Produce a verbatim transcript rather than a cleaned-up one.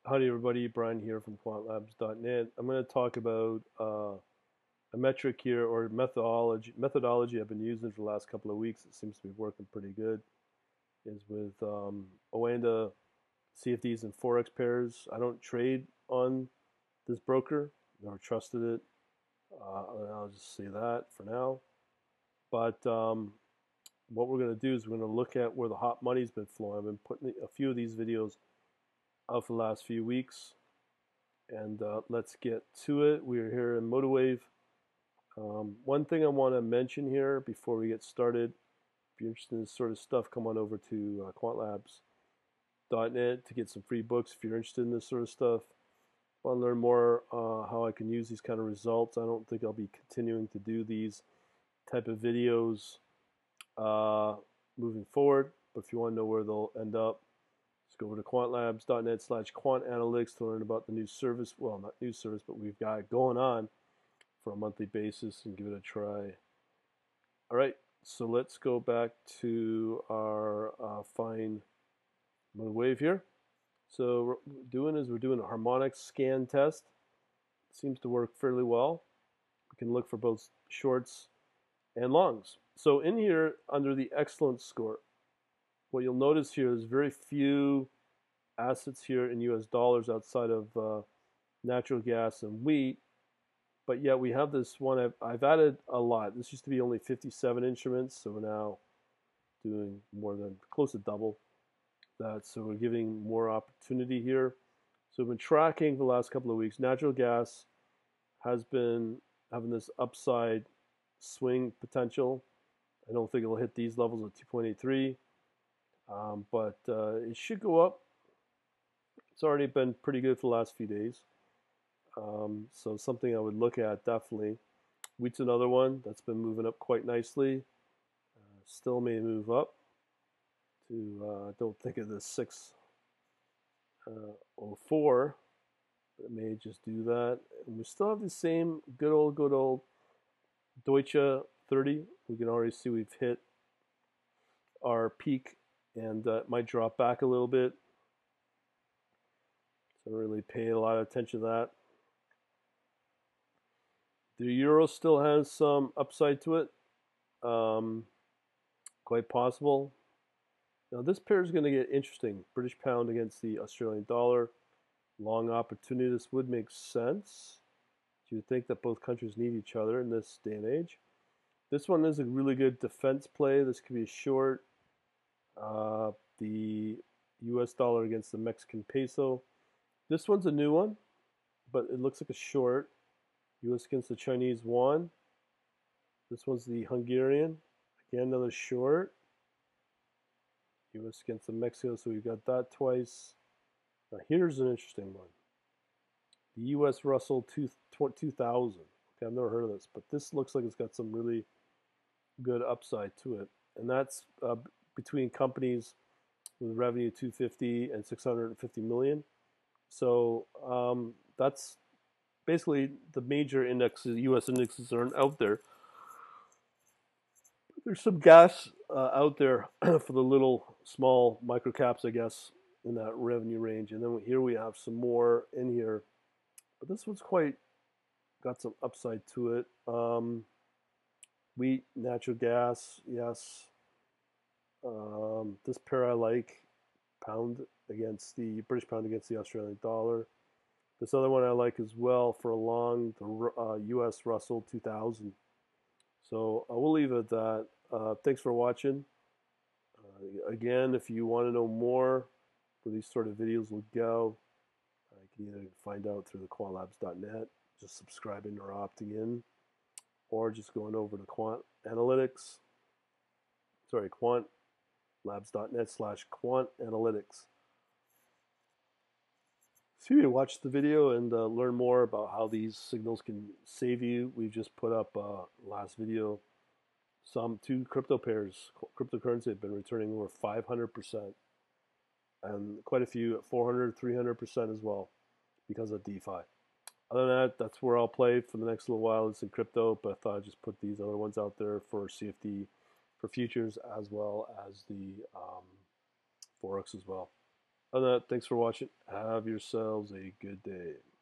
Howdy, everybody. Brian here from quant labs dot net. I'm going to talk about uh, a metric here or methodology methodology I've been using for the last couple of weeks. It seems to be working pretty good. Is with um, Oanda C F Ds and Forex pairs. I don't trade on this broker. Never trusted it. Uh, I'll just say that for now. But um, what we're going to do is we're going to look at where the hot money's been flowing. I've been putting a few of these videos out for the last few weeks. And uh, let's get to it. We're here in Motorwave. Um, one thing I want to mention here before we get started, if you're interested in this sort of stuff, come on over to uh, quant labs dot net to get some free books if you're interested in this sort of stuff. I want to learn more uh, how I can use these kind of results. I don't think I'll be continuing to do these type of videos uh, moving forward, but if you want to know where they'll end up, just go over to quant labs dot net slash quant analytics to learn about the new service. Well, not new service, but we've got going on for a monthly basis and give it a try. All right, so let's go back to our uh, fine wave here. So what we're doing is we're doing a harmonic scan test. It seems to work fairly well. We can look for both shorts and longs. So in here, under the excellence score, what you'll notice here is very few assets here in U S dollars outside of uh, natural gas and wheat, but yet we have this one. I've, I've added a lot. This used to be only fifty-seven instruments, so we're now doing more than close to double that. So we're giving more opportunity here. So we've been tracking for the last couple of weeks. Natural gas has been having this upside swing potential. I don't think it'll hit these levels of two point eight three, um, but uh, it should go up. It's already been pretty good for the last few days. Um, so something I would look at definitely. Wheat's another one that's been moving up quite nicely. Uh, still may move up to, uh, don't think of the six oh four, but it may just do that. And we still have the same good old, good old Deutsche thirty. We can already see we've hit our peak and uh, it might drop back a little bit. So I really pay a lot of attention to that. The euro still has some upside to it. Um, quite possible. Now this pair is going to get interesting. British pound against the Australian dollar. Long opportunity. This would make sense. Do you think that both countries need each other in this day and age? This one is a really good defense play. This could be a short. Uh, the U S dollar against the Mexican peso. This one's a new one, but it looks like a short. U S against the Chinese yuan. This one's the Hungarian. Again, another short. U S against the Mexico, so we've got that twice. Now here's an interesting one. The U S Russell two thousand. Okay, I've never heard of this, but this looks like it's got some really good upside to it. And that's uh, between companies with revenue two hundred fifty and six hundred fifty million. So um, that's basically the major indexes, U S indexes aren't out there. There's some gas uh, out there for the little small micro caps, I guess, in that revenue range. And then here we have some more in here, but this one's quite got some upside to it. Um, wheat, natural gas, yes. Um, this pair I like, pound against the British pound against the Australian dollar. This other one I like as well for a long, the uh, U S Russell two thousand. So I will leave it at that. Uh, thanks for watching. Uh, again, if you want to know more where these sort of videos will go, uh, you can either find out through the quant labs dot net, just subscribing or opting in, or just going over to Quant Analytics. Sorry, quant labs dot net slash quant analytics. So you watch the video and uh, learn more about how these signals can save you. We've just put up uh, last video. Some two crypto pairs, cryptocurrency have been returning over five hundred percent. And quite a few at four hundred, three hundred percent as well because of DeFi. Other than that, that's where I'll play for the next little while. It's in crypto, but I thought I'd just put these other ones out there for C F D, for futures, as well as the um, Forex as well. Other than that, thanks for watching. Have yourselves a good day.